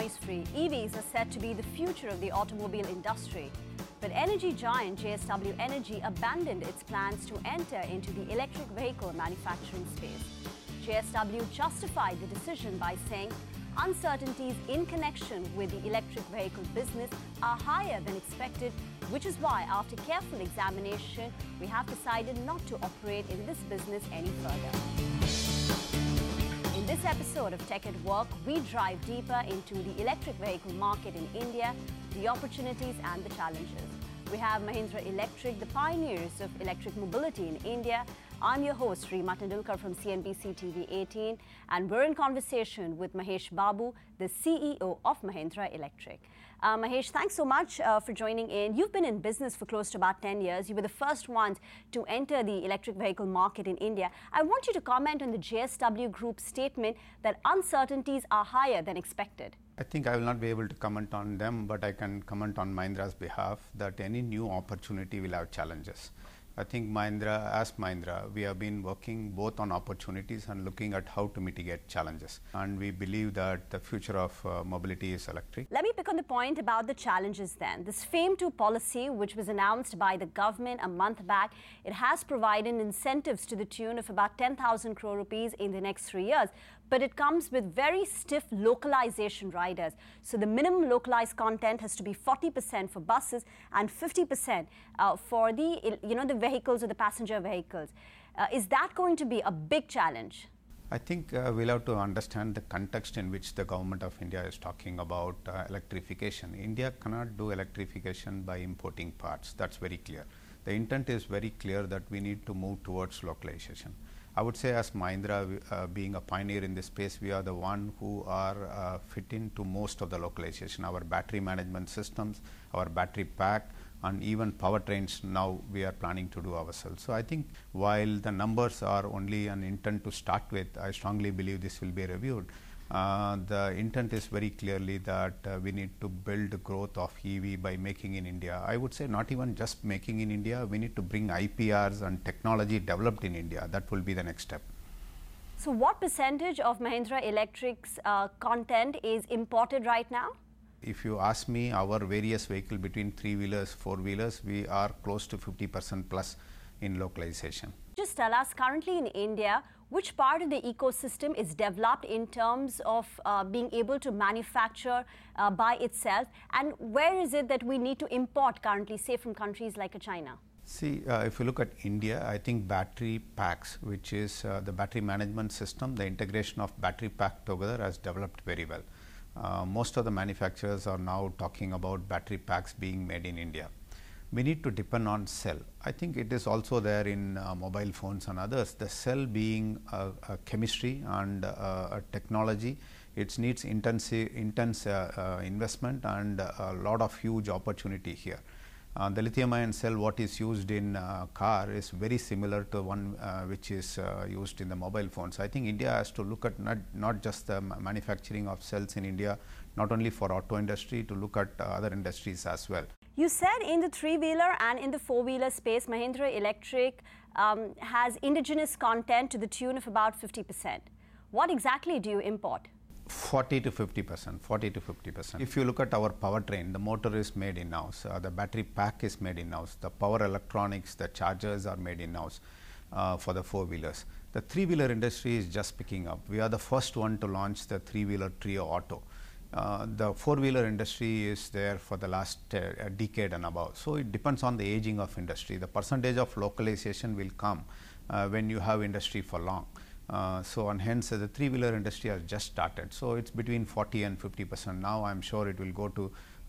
noise-free, EVs are said to be the future of the automobile industry. But energy giant JSW Energy abandoned its plans to enter into the electric vehicle manufacturing space. JSW justified the decision by saying uncertainties in connection with the electric vehicle business are higher than expected, which is why, after careful examination, we have decided not to operate in this business any further. In this episode of Tech at Work, we drive deeper into the electric vehicle market in India, the opportunities and the challenges. We have Mahindra Electric, the pioneers of electric mobility in India. I'm your host, Reema Tendulkar from CNBC TV 18, and we're in conversation with Mahesh Babu, the CEO of Mahindra Electric. Mahesh, thanks so much for joining in. You've been in business for close to about 10 years. You were the first ones to enter the electric vehicle market in India. I want you to comment on the JSW Group's statement that uncertainties are higher than expected. I think I will not be able to comment on them, but I can comment on Mahindra's behalf that any new opportunity will have challenges. I think as Mahindra, we have been working both on opportunities and looking at how to mitigate challenges. And we believe that the future of mobility is electric. Let me pick on the point about the challenges then. This FAME 2 policy, which was announced by the government a month back, it has provided incentives to the tune of about 10,000 crore rupees in the next 3 years. But it comes with very stiff localization riders. So the minimum localized content has to be 40% for buses and 50% for the vehicles or the passenger vehicles. Is that going to be a big challenge? I think we'll have to understand the context in which the government of India is talking about electrification. India cannot do electrification by importing parts. That's very clear. The intent is very clear that we need to move towards localization. I would say as Mahindra, being a pioneer in this space, we are the one who are fit into most of the localization. Our battery management systems, our battery pack, and even powertrains now we are planning to do ourselves. So I think while the numbers are only an intent to start with, I strongly believe this will be reviewed. The intent is very clearly that we need to build growth of EV by making in India. I would say not even just making in India, we need to bring IPRs and technology developed in India. That will be the next step. So what percentage of Mahindra Electric's content is imported right now? If you ask me, our various vehicles between 3-wheelers, 4-wheelers, we are close to 50% plus in localization. Just tell us, currently in India, which part of the ecosystem is developed in terms of being able to manufacture by itself, and where is it that we need to import currently, say from countries like China? See, if you look at India, I think battery packs, which is the battery management system, the integration of battery pack together has developed very well. Most of the manufacturers are now talking about battery packs being made in India. We need to depend on cell. I think it is also there in mobile phones and others. The cell being a chemistry and a technology, it needs intense investment and a lot of huge opportunity here. The lithium-ion cell, what is used in car, is very similar to one which is used in the mobile phones. I think India has to look at not just the manufacturing of cells in India, not only for auto industry, to look at other industries as well. You said in the 3-wheeler and in the 4-wheeler space, Mahindra Electric has indigenous content to the tune of about 50%. What exactly do you import? 40 to 50%. If you look at our powertrain, the motor is made in-house, the battery pack is made in-house, the power electronics, the chargers are made in-house for the 4-wheelers. The 3-wheeler industry is just picking up. We are the first one to launch the 3-wheeler Trio Auto. The 4-wheeler industry is there for the last decade and above. So it depends on the aging of industry. The percentage of localization will come when you have industry for long. And hence the 3-wheeler industry has just started. So it's between 40 and 50%. Now I'm sure it will go to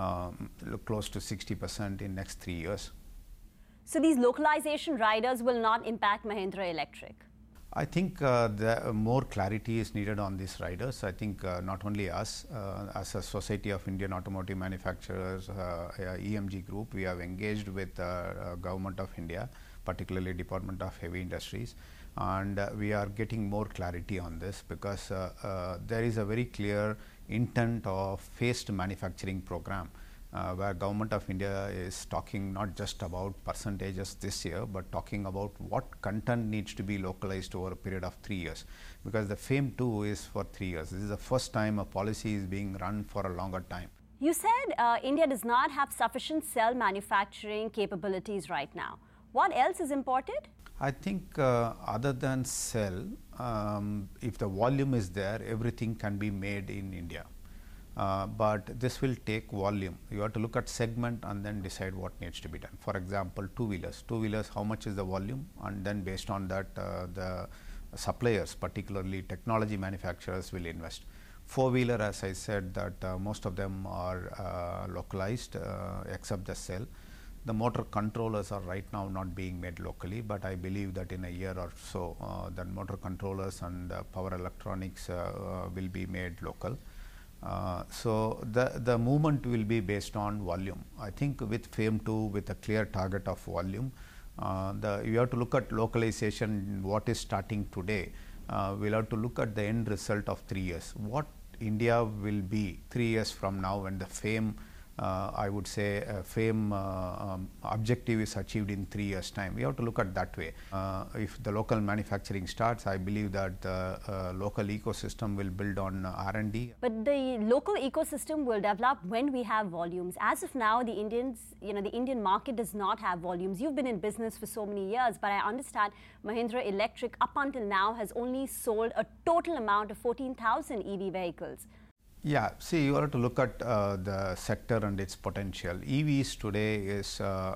close to 60% in next 3 years. So these localization riders will not impact Mahindra Electric? I think the more clarity is needed on these riders. I think not only us, as a Society of Indian Automotive Manufacturers, EMG Group, we have engaged with Government of India, particularly Department of Heavy Industries, and we are getting more clarity on this because there is a very clear intent of phased manufacturing program. where government of India is talking not just about percentages this year, but talking about what content needs to be localized over a period of 3 years, because the FAME 2 is for 3 years. This is the first time a policy is being run for a longer time. You said India does not have sufficient cell manufacturing capabilities right now. What else is imported? I think other than cell, if the volume is there, everything can be made in India. But this will take volume. You have to look at segment and then decide what needs to be done. For example, two-wheelers. Two-wheelers, how much is the volume? And then based on that, the suppliers, particularly technology manufacturers, will invest. Four-wheeler, as I said, that most of them are localized except the cell. The motor controllers are right now not being made locally, but I believe that in a year or so, the motor controllers and power electronics will be made local. So the movement will be based on volume. I think with FAME 2, with a clear target of volume, you have to look at localization, what is starting today. We'll have to look at the end result of 3 years. What India will be 3 years from now when the FAME, I would say, FAME objective is achieved in 3 years' time. We have to look at that way. If the local manufacturing starts, I believe that the local ecosystem will build on R&D. But the local ecosystem will develop when we have volumes. As of now, the Indian market does not have volumes. You've been in business for so many years, but I understand Mahindra Electric up until now has only sold a total amount of 14,000 EV vehicles. Yeah, see, you have to look at the sector and its potential. EVs today is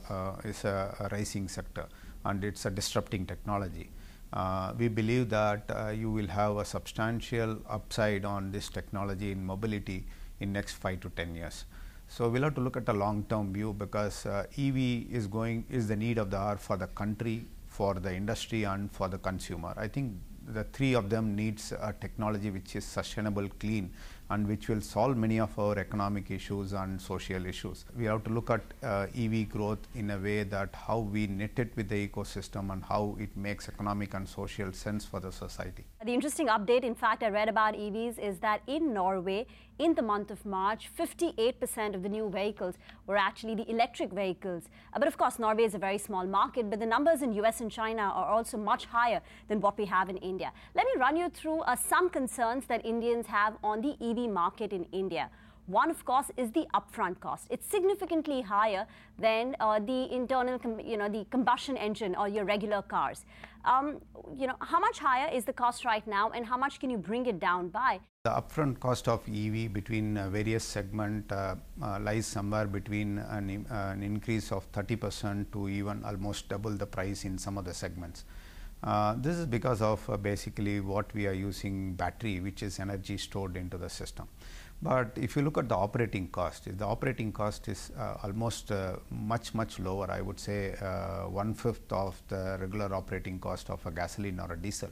a rising sector, and it's a disrupting technology. We believe that you will have a substantial upside on this technology in mobility in next 5 to 10 years. So we'll have to look at a long-term view, because EV is the need of the hour for the country, for the industry, and for the consumer. I think the three of them needs a technology which is sustainable, clean, and which will solve many of our economic issues and social issues. We have to look at EV growth in a way that how we knit it with the ecosystem and how it makes economic and social sense for the society. The interesting update, in fact, I read about EVs is that in Norway, in the month of March, 58% of the new vehicles were actually the electric vehicles. But of course, Norway is a very small market, but the numbers in US and China are also much higher than what we have in India. Let me run you through some concerns that Indians have on the EV market in India. One, of course, is the upfront cost. It's significantly higher than the internal, the combustion engine or your regular cars. How much higher is the cost right now, and how much can you bring it down by? The upfront cost of EV between various segment lies somewhere between an increase of 30% to even almost double the price in some of the segments. This is because of basically what we are using battery, which is energy stored into the system. But if you look at the operating cost is almost much lower. I would say 1/5 of the regular operating cost of a gasoline or a diesel.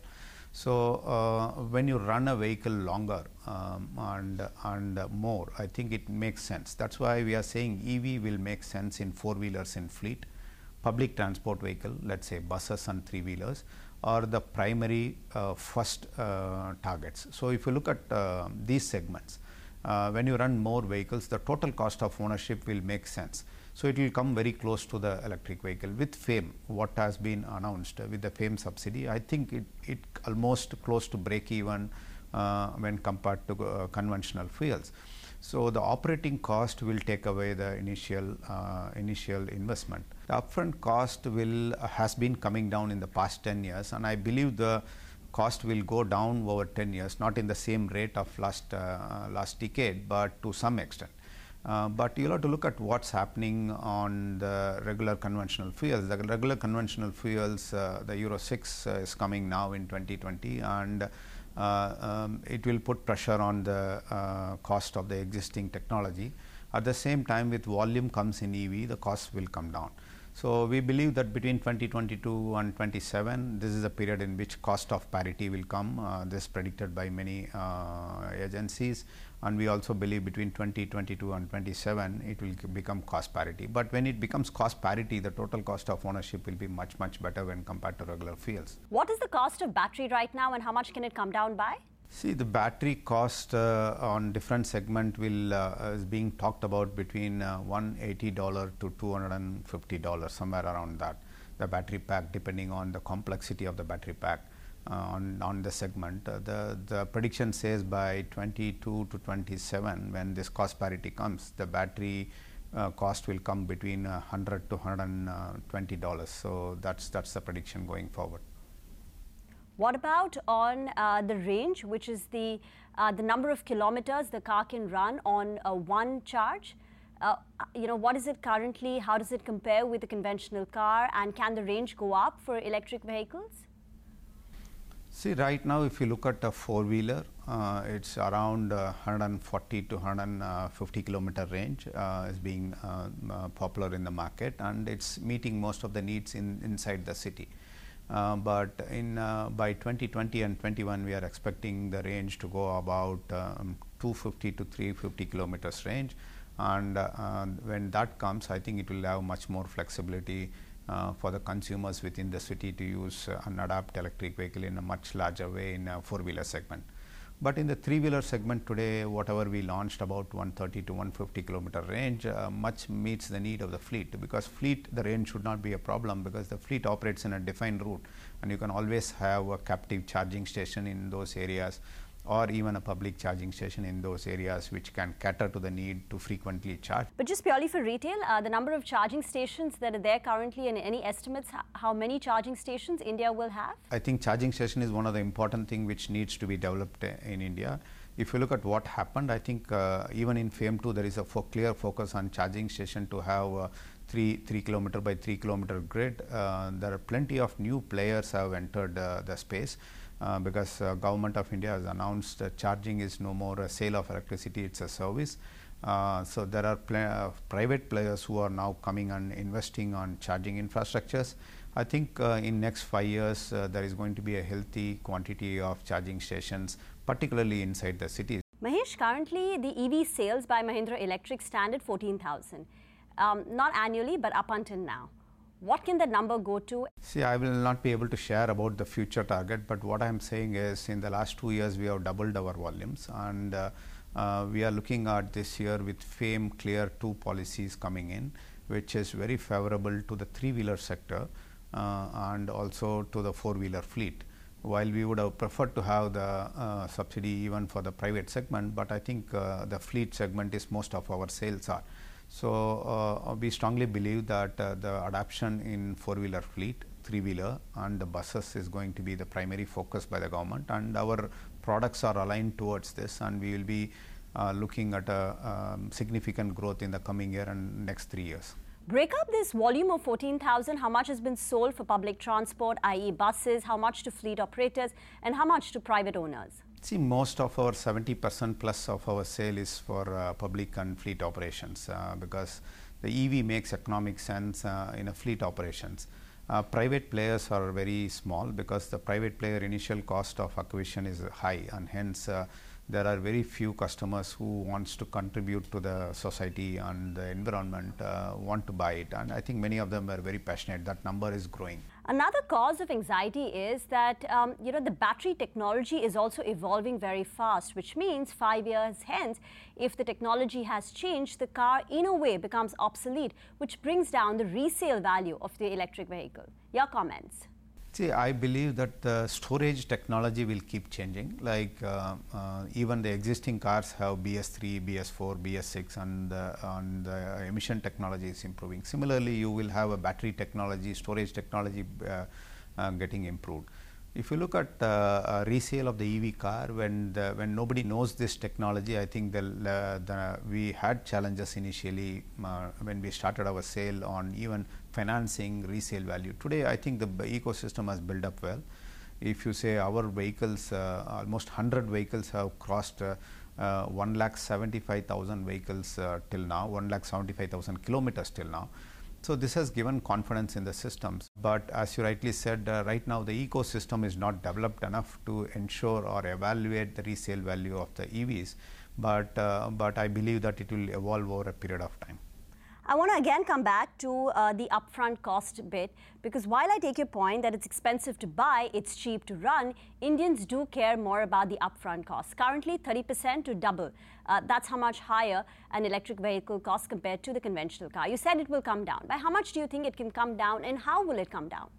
So when you run a vehicle longer and more, I think it makes sense. That's why we are saying EV will make sense in four-wheelers in fleet, public transport vehicle, let's say buses and three-wheelers, are the primary first targets. So if you look at these segments, when you run more vehicles, the total cost of ownership will make sense. So it will come very close to the electric vehicle. With FAME, what has been announced with the FAME subsidy, I think it almost close to break even when compared to conventional fuels. So the operating cost will take away the initial investment. The upfront cost has been coming down in the past 10 years, and I believe the cost will go down over 10 years, not in the same rate of last decade, but to some extent. But you'll have to look at what's happening on the regular conventional fuels. The regular conventional fuels, the Euro 6 is coming now in 2020, and it will put pressure on the cost of the existing technology. At the same time, with volume comes in EV, the cost will come down. So we believe that between 2022 and 27, this is a period in which cost of parity will come. This is predicted by many agencies, and we also believe between 2022 and 27, it will become cost parity. But when it becomes cost parity, the total cost of ownership will be much better when compared to regular fuels. What is the cost of battery right now, and how much can it come down by? See, the battery cost on different segment will is being talked about between $180 to $250, somewhere around that. The battery pack, depending on the complexity of the battery pack on the segment. The prediction says by 22 to 27, when this cost parity comes, the battery cost will come between $100 to $120. So that's the prediction going forward. What about on the range, which is the number of kilometers the car can run on one charge? What is it currently? How does it compare with a conventional car? And can the range go up for electric vehicles? See, right now, if you look at a four-wheeler, it's around 140 to 150 kilometer range is being popular in the market, and it's meeting most of the needs inside the city. But by 2020 and 21, we are expecting the range to go about 250 to 350 kilometers range. And when that comes, I think it will have much more flexibility for the consumers within the city to use and adapt electric vehicle in a much larger way in a four-wheeler segment. But in the three-wheeler segment today, whatever we launched about 130 to 150 kilometer range much meets the need of the fleet, because fleet, the range should not be a problem, because the fleet operates in a defined route and you can always have a captive charging station in those areas, or even a public charging station in those areas which can cater to the need to frequently charge. But just purely for retail, the number of charging stations that are there currently, and any estimates how many charging stations India will have? I think charging station is one of the important things which needs to be developed in India. If you look at what happened, I think even in FAME 2 there is a clear focus on charging station to have 3 kilometer by 3 kilometer grid. There are plenty of new players have entered the space. Because Government of India has announced charging is no more a sale of electricity, it's a service. So there are private players who are now coming and investing on charging infrastructures. I think in next 5 years there is going to be a healthy quantity of charging stations, particularly inside the cities. Mahesh, currently the EV sales by Mahindra Electric stand at 14,000, not annually but up until now. What can that number go to? See, I will not be able to share about the future target, but what I am saying is in the last 2 years we have doubled our volumes, and we are looking at this year with FAME Clear 2 policies coming in, which is very favorable to the three-wheeler sector and also to the four-wheeler fleet. While we would have preferred to have the subsidy even for the private segment, but I think the fleet segment is most of our sales are. So we strongly believe that the adoption in four-wheeler fleet, three-wheeler and the buses is going to be the primary focus by the government, and our products are aligned towards this, and we will be looking at a significant growth in the coming year and next 3 years. Break up this volume of 14,000, how much has been sold for public transport, i.e. buses, how much to fleet operators, and how much to private owners? See, most of our 70% plus of our sale is for public and fleet operations because the EV makes economic sense in a fleet operations. Private players are very small because the private player initial cost of acquisition is high, and hence there are very few customers who wants to contribute to the society and the environment want to buy it, and I think many of them are very passionate. That number is growing. Another cause of anxiety is that the battery technology is also evolving very fast, which means 5 years hence, if the technology has changed, the car in a way becomes obsolete, which brings down the resale value of the electric vehicle. Your comments? See, I believe that the storage technology will keep changing. Like even the existing cars have BS3, BS4, BS6, and the emission technology is improving. Similarly, you will have a battery technology, storage technology getting improved. If you look at resale of the EV car, when nobody knows this technology, I think we had challenges initially when we started our sale on even financing resale value. Today, I think the ecosystem has built up well. If you say our vehicles, almost 100 vehicles have crossed 1,75,000 vehicles till now, 1,75,000 kilometers till now. So this has given confidence in the systems. But as you rightly said, right now the ecosystem is not developed enough to ensure or evaluate the resale value of the EVs. But I believe that it will evolve over a period of time. I want to again come back to the upfront cost bit, because while I take your point that it's expensive to buy, it's cheap to run, Indians do care more about the upfront costs. Currently, 30% to double. That's how much higher an electric vehicle costs compared to the conventional car. You said it will come down. By how much do you think it can come down, and how will it come down?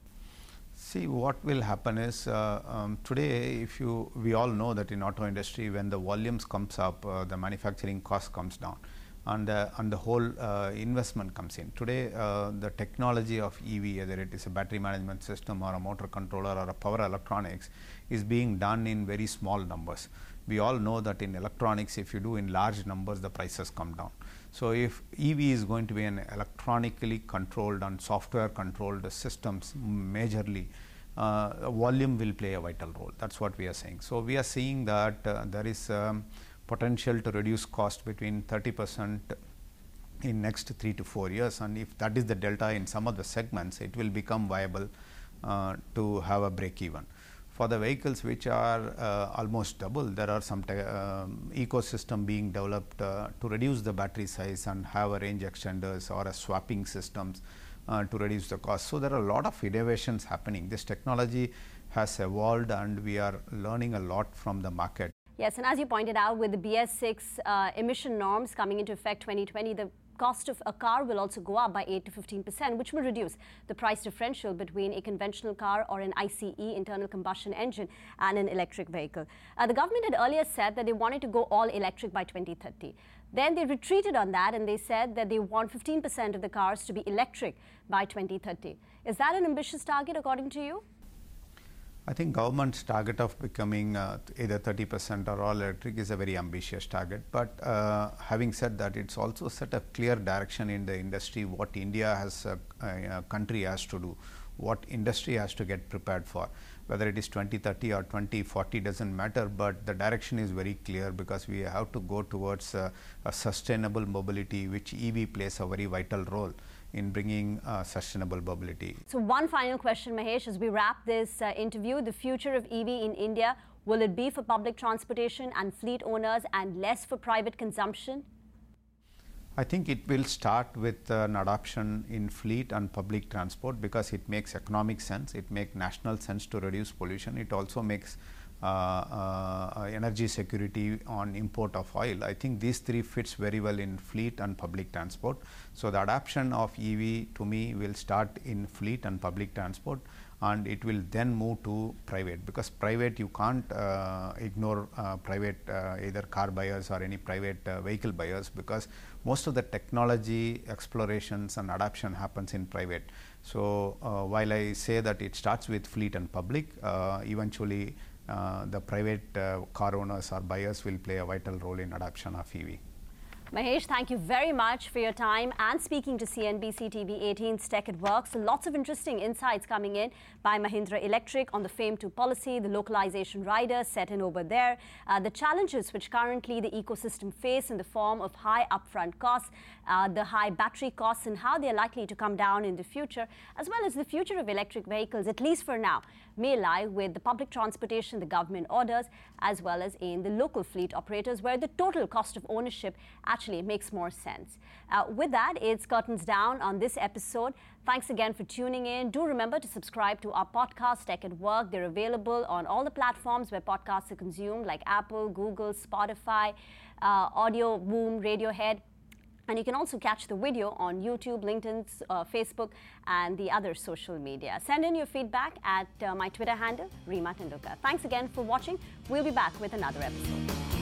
See, what will happen is today, we all know that in auto industry, when the volumes comes up, the manufacturing cost comes down, and the whole investment comes in. Today, the technology of EV, whether it is a battery management system or a motor controller or a power electronics, is being done in very small numbers. We all know that in electronics, if you do in large numbers, the prices come down. So if EV is going to be an electronically controlled and software controlled systems majorly, volume will play a vital role. That's what we are saying. So we are seeing that there is potential to reduce cost between 30% in next 3 to 4 years, and if that is the delta in some of the segments, it will become viable to have a break even. For the vehicles which are almost double, there are some ecosystem being developed to reduce the battery size and have a range extenders or a swapping systems to reduce the cost. So there are a lot of innovations happening. This technology has evolved and we are learning a lot from the market. Yes, and as you pointed out, with the BS6 emission norms coming into effect 2020, the cost of a car will also go up by 8 to 15%, which will reduce the price differential between a conventional car or an ICE, internal combustion engine, and an electric vehicle. The government had earlier said that they wanted to go all electric by 2030. Then they retreated on that and they said that they want 15% of the cars to be electric by 2030. Is that an ambitious target according to you? I think government's target of becoming either 30% or all electric is a very ambitious target. But having said that, it's also set a clear direction in the industry what India as a country has to do, what industry has to get prepared for. Whether it is 2030 or 2040 doesn't matter, but the direction is very clear because we have to go towards a sustainable mobility, which EV plays a very vital role in bringing sustainable mobility. So one final question, Mahesh, as we wrap this interview, the future of EV in India, will it be for public transportation and fleet owners and less for private consumption? I think it will start with an adoption in fleet and public transport because it makes economic sense, it makes national sense to reduce pollution, it also makes energy security on import of oil. I think these three fits very well in fleet and public transport. So the adoption of EV to me will start in fleet and public transport, and it will then move to private, because private you can't ignore private either car buyers or any private vehicle buyers, because most of the technology explorations and adoption happens in private. So while I say that it starts with fleet and public, eventually the private car owners or buyers will play a vital role in adoption of EV. Mahesh, thank you very much for your time and speaking to CNBC TV 18's Tech at Work. So lots of interesting insights coming in by Mahindra Electric on the FAME 2 policy, the localization rider set in over there, the challenges which currently the ecosystem face in the form of high upfront costs, the high battery costs and how they're likely to come down in the future, as well as the future of electric vehicles, at least for now, may lie with the public transportation the government orders, as well as in the local fleet operators, where the total cost of ownership actually makes more sense. With that, it's curtains down on this episode. Thanks again for tuning in. Do remember to subscribe to our podcast, Tech at Work. They're available on all the platforms where podcasts are consumed, like Apple, Google, Spotify, Audio Boom, Radiohead. And you can also catch the video on YouTube, LinkedIn, Facebook, and the other social media. Send in your feedback at my Twitter handle, Reema Tendulkar. Thanks again for watching. We'll be back with another episode.